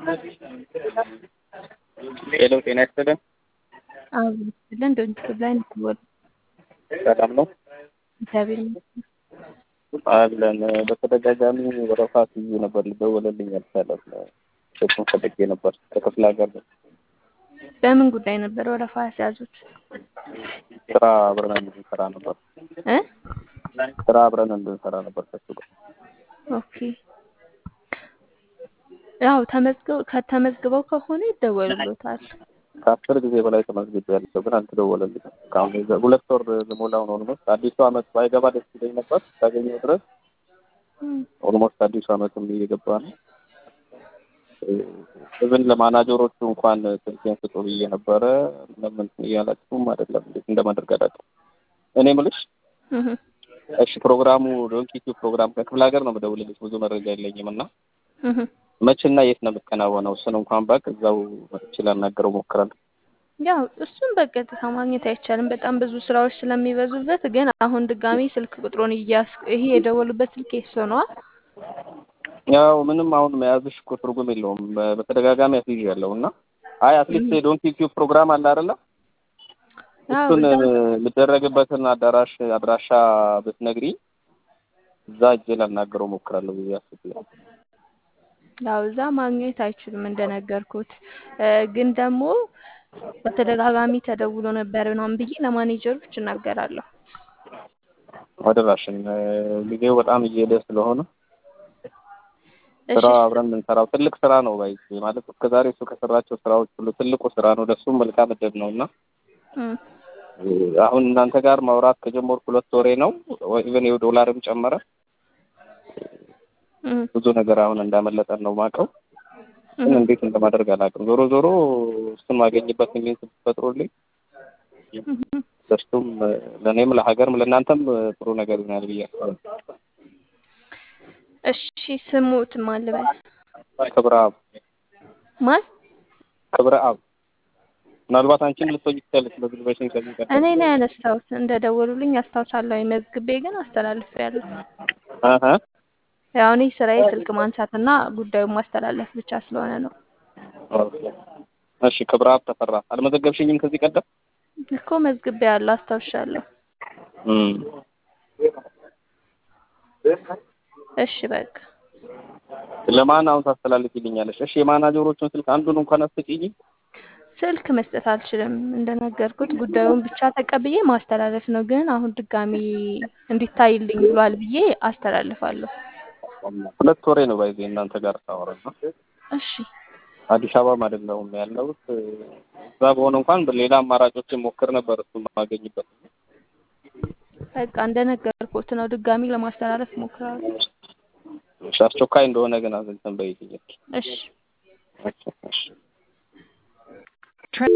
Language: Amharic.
ሄሎ ጤና ይስጥልን። አዎ ይስጥልን። ዶንት ላይ ነው። ሰላም ነው እግዚአብሔር ይመስገን። አለን። በተደጋጋሚ ወረፋ ይዤ ነበር፣ ልደውልልኝ አልቻለም። ስልኩን ፈልጌ ነበር ከክፍለ ሀገር ነው። በምን ጉዳይ ነበር ወረፋ ያስያዙት? ስራ አብረን እንድንሰራ ነበር እ ስራ አብረን እንድንሰራ ነበር ከሱ ጋር። ኦኬ። ያው ከተመዝግበው ከሆነ ይደወልሎታል። ከ10 ጊዜ በላይ ተመዝግቤያለሁ፣ ግን አልተደወለልኝም። እስካሁን 2 ወር ልሞላው ነው። ኦልሞስት አዲሱ አመት ባይገባ ደስ ይለኝ ነበር እስካገኘው ድረስ። ኦልሞስት አዲሱ አመትም እየገባ ነው። እብን ለማናጀሮቹ እንኳን ስልኬን ስጡ ብዬ ነበረ። ለምን እያላችሁም አይደለም እንዴት እንደማደርግ አላውቅም። እኔ የምልሽ እሺ፣ ፕሮግራሙ ዶንኪቱ ፕሮግራም ከክፍለ ሀገር ነው የምደውልልሽ፣ ብዙ መረጃ የለኝም እና መቼና የት ነው የምትከናወነው? እሱን እንኳን ባቅ እዛው መጥቼ ላናገረው ሞክራለሁ። ያው እሱን በቀጥታ ማግኘት አይቻልም፣ በጣም ብዙ ስራዎች ስለሚበዙበት። ግን አሁን ድጋሚ ስልክ ቁጥሩን ይሄ የደወሉበት ስልክ የሱ ነው። ያው ምንም አሁን መያዝሽ እኮ ትርጉም የለውም። በተደጋጋሚ አስይዣለሁ እና አይ አትሊስት ዶንኪቱ ፕሮግራም አለ አይደለ? እሱን የምደረግበትን አድራሻ ብትነግሪ እዛ እጄ ላናገረው ሞክራለሁ ብዬ አስቤያለሁ። ያው እዛ ማግኘት አይችልም እንደነገርኩት። ግን ደግሞ በተደጋጋሚ ተደውሎ ነበር ምናምን ብዬ ለማኔጀሮች እናገራለሁ። አድራሽን ጊዜው በጣም እየሄደ ስለሆነ ስራ አብረን የምንሰራው ትልቅ ስራ ነው ባይ ማለት እስከዛሬ እሱ ከሰራቸው ስራዎች ሁሉ ትልቁ ስራ ነው። ለሱም መልካም እድል ነውና አሁን እናንተ ጋር ማውራት ከጀመርኩ 2 ወሬ ነው። ኢቭን $1 ጨመረ። ብዙ ነገር አሁን እንዳመለጠን ነው ማቀው። ግን እንዴት እንደማደርግ አላውቅም። ዞሮ እሱን ማገኝበት ሚንስ ፈጥሮልኝ ደስቱም ለኔም ለሀገርም ለእናንተም ጥሩ ነገር ይሆናል ብዬ አስባለሁ። እሺ ስሙት ማን ልበል? ክብረአብ ማን? ክብረአብ። ምናልባት አንቺም ልትሆኚ ትችያለሽ። በግልበሽን ከሚቀር እኔ ነው ያነሳሁት። እንደደወሉልኝ አስታውሳለሁ። መዝግቤ ግን አስተላልፌያለሁ። ያው እኔ ስራዬ ስልክ ማንሳትና ጉዳዩን ማስተላለፍ ብቻ ስለሆነ ነው። እሺ ክብረአብ ተፈራ። አልመዘገብሽኝም ከዚህ ቀደም? እኮ መዝግቤያለሁ፣ አስታውሻለሁ። እሺ በቃ ለማን አሁን ታስተላልፊልኛለሽ? እሺ የማናጀሮቹን ስልክ አንዱን እንኳን አስጪኝ። ስልክ መስጠት አልችልም። እንደነገርኩት ጉዳዩን ብቻ ተቀብዬ ማስተላለፍ ነው። ግን አሁን ድጋሚ እንዲታይልኝ ብሏል ብዬ አስተላልፋለሁ። 2 ወሬ ነው ባይዘ እናንተ ጋር ታወራና። እሺ አዲስ አበባ አይደለሁም ያለሁት። እዛ በሆነ እንኳን በሌላ አማራጮችን ሞክር ነበር እሱ ማገኝበት። በቃ እንደነገርኩት ነው። ድጋሚ ለማስተላለፍ ሞክራለሁ። አስቸኳይ እንደሆነ ግን አዘንተን በይልኝ። እሺ እሺ